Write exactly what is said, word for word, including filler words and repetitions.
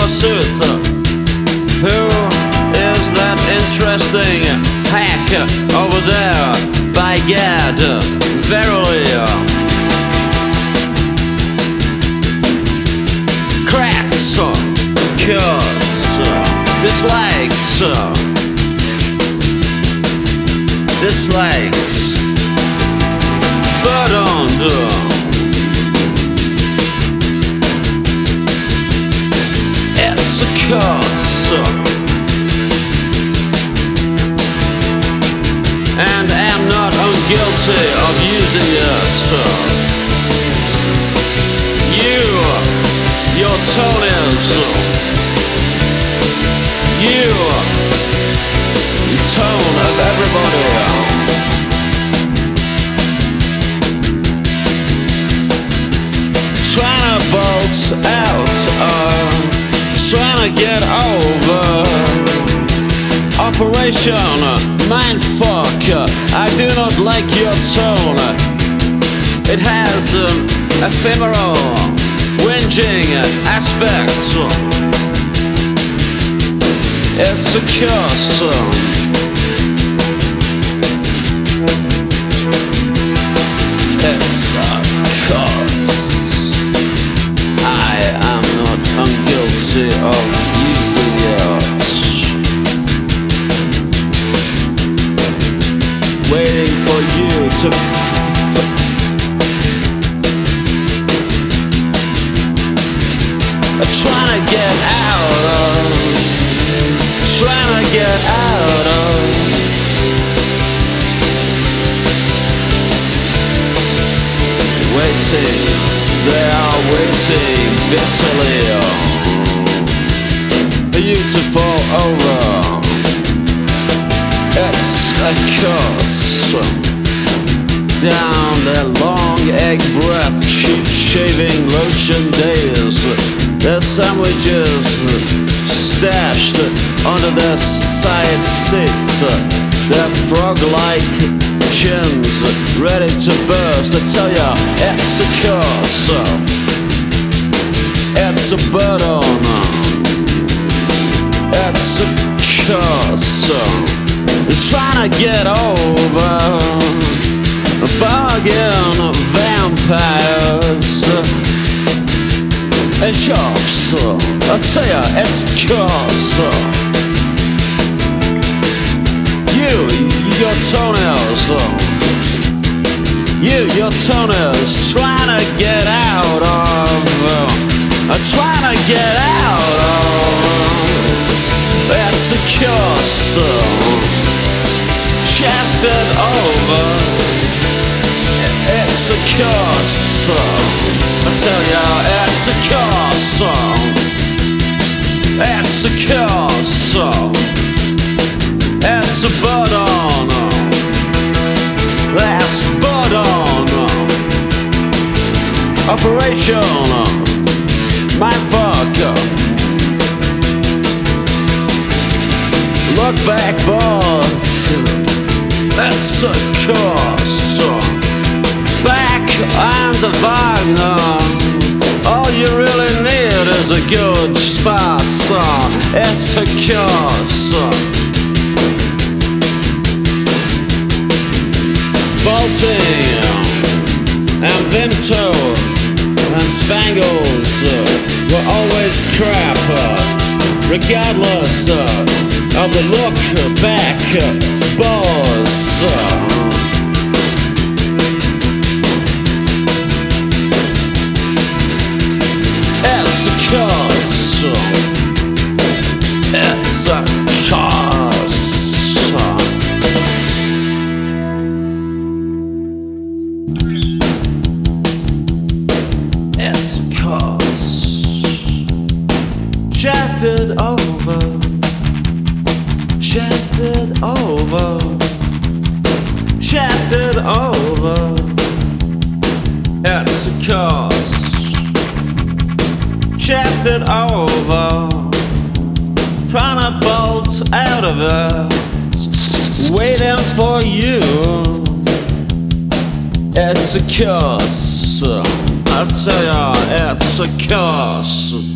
forsooth. Who is that interesting hack over there? By gad, verily. Cracks, cures, dislikes, dislikes, burdened. It's a curse, and am not unguilty of using it. You, your toenails, you, tone of everybody. Trying to bolt out, uh, trying to get over. Operation Mindfuck. I do not like your tone. It has an ephemeral, whinging aspects. It's a curse. It's a curse. I am not unguilty of using it. Waiting for you to f trying to get out of, trying to get out of. Waiting, they are waiting bitterly for you to fall over. It's a curse. Down their long egg breath, cheap shaving lotion days, their sandwiches stashed under their side seats, their frog-like chins ready to burst. I tell ya, it's a curse. It's a burden. It's a curse. Trying to get over bargain vampires and shops. I tell ya, it's curse. You, your toenails, you, your toenails, trying to get out of, trying to get out of. It's a curse. Shafted over. It's a curse. I tell ya, it's a curse. It's a curse. It's a burden. That's burden. Operation Mindfuck. Look back, boss. That's a curse. Back on the Wagner. All you really need is a good spot. It's a curse. Bolting and Vimto and Spangles were always crap, regardless of the look back, boss. It's a curse. It's a curse. It's a curse. Shafted over. Shafted over. Shafted over. It's a curse. Shafted over. Trying to bolt out of it. Waiting for you. It's a curse. I tell ya, it's a curse.